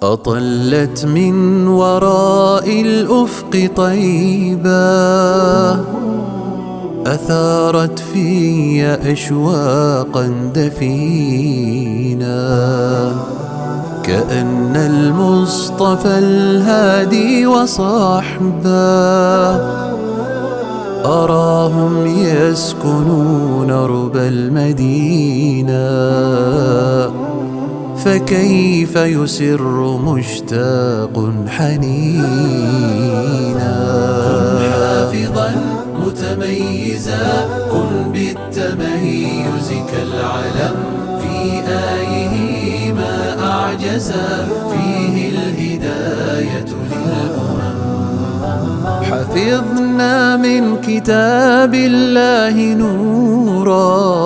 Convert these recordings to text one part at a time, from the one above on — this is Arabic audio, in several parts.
أطلت من وراء الأفق طيبا، أثارت في أشواقا دفينا، كأن المصطفى الهادي وصحبه أراهم يسكنون ربى المدينة، فكيف يسر مشتاق حنينا. كن حافظا متميزا، كن بالتميز كالعلم، في آيه ما أعجزا، فيه الهداية للأمم. حفظنا من كتاب الله نورا،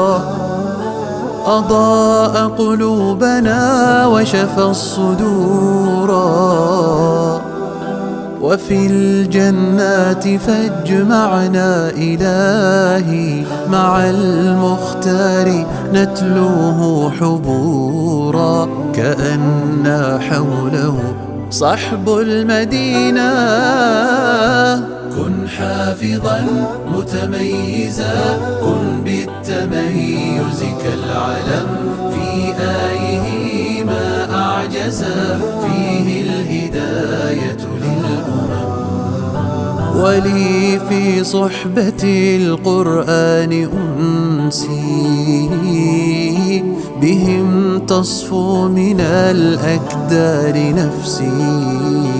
أضاء قلوبنا وشفى الصدورا، وفي الجنات فاجمعنا إلهي، مع المختار نتلوه حبورا، كأننا حوله صحب المدينة. كن حافظا متميزا، كن بالتميز كالعلم، في آيه ما أعجزا، فيه الهداية للأمم. ولي في صحبة القرآن أنسي، بهم تصفو من الأكدار نفسي،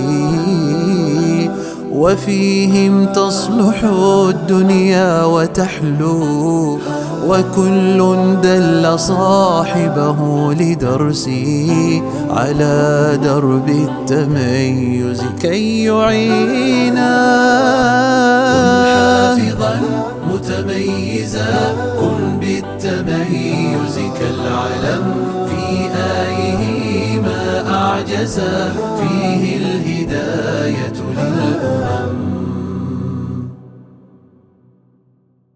وفيهم تصلح الدنيا وتحلو، وكل دل صاحبه لدرسي، على درب التميز كي يعينا. كن حافظا متميزا، كن بالتميز كالعلم، في آيه ما أعجزا، فيه الهداية للأمم.